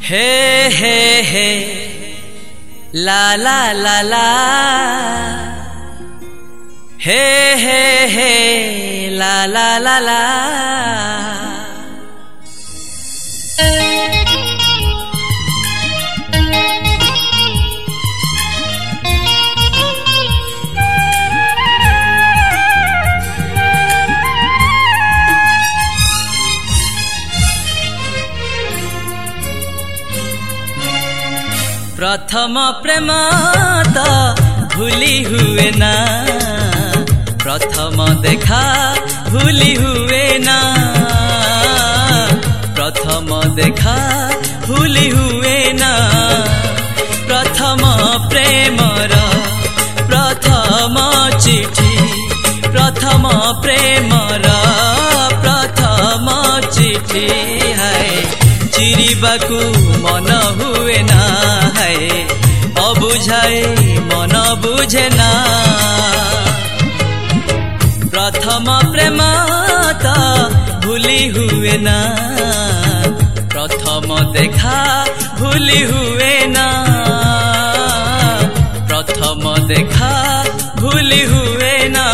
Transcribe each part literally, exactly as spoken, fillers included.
हे हे हे ला ला ला ला हे हे हे ला ला ला ला प्रथम प्रेम तो भूली हुए ना, प्रथम देखा भूली हुए ना, प्रथम देखा भूली हुए ना, प्रथम प्रेमर प्रथम चिठी, प्रथम प्रेमर प्रथम चिठी है चिरिबाकू मन हुए ना, अबुझाए मन बुझे ना, प्रथम प्रेम तो भूली हुए ना, प्रथम देखा भूली हुए ना, प्रथम देखा भूली हुए ना।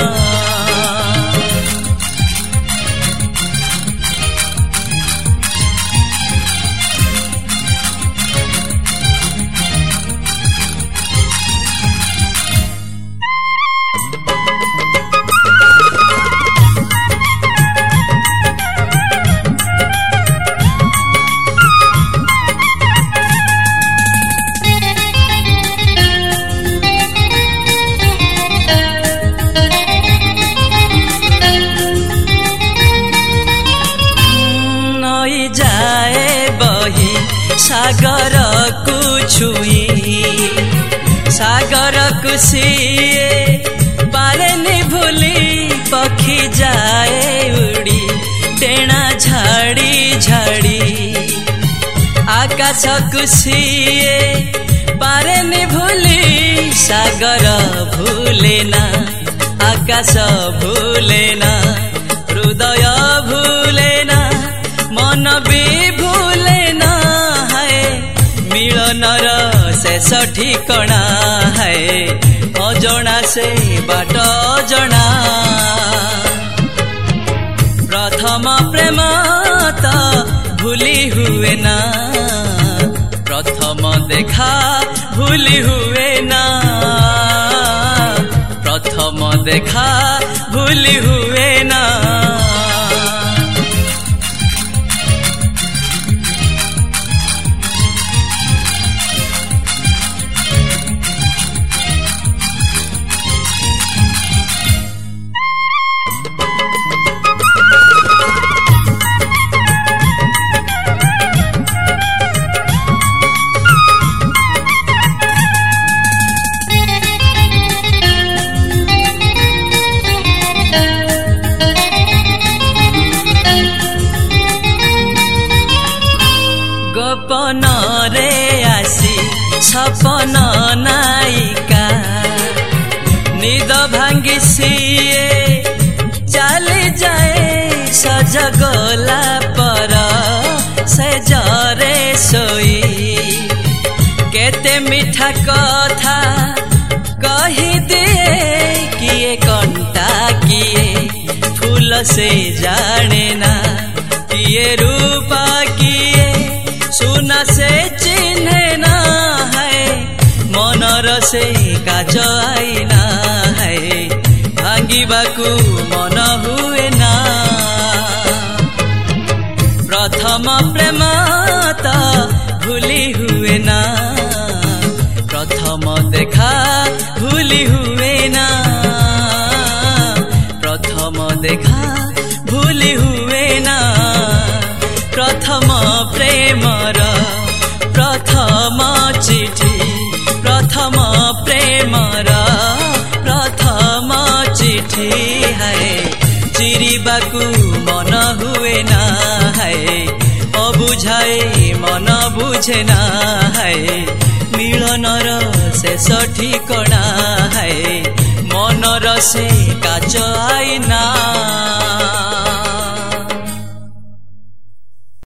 सागर को छुई सागर को सीए पारे नि भूली पखी जाए उड़ी टेणा झाड़ी झाड़ी आकाश को सीए पारे नि भूली सागर भूले ना आकाश भूले ना हृदय भूले ना मन भी भूले ना मिलनर शेष ठिकणा है अजणा से बाट अजणा प्रथम प्रेम तो भूली हुए ना प्रथम देखा भूली हुए ना प्रथम देखा भूली हुए ना गोपन रे आसी सपन नायिका निद भांगी सीए चली जाए सज गला पर से जरे सोई केते मीठा कथा कही दिए किए कंटा किए फूल से जाने ना किए रूपा किए सुना से चिन्हे ना है मनर से काज आईना है भांगिबाकू मन हुए ना प्रथम प्रेम तो भूली हुए ना प्रथम देखा भूली हुए ना प्रथम देखा भूली हुए ना प्रथम प्रेमर प्रथम चिठी प्रथम प्रेमर प्रथम चिठी है चिरिबाकू मन हुए ना है अबुझाए मन बुझे ना है मिलनर शेष ठिकणा है मनर से काच आईना।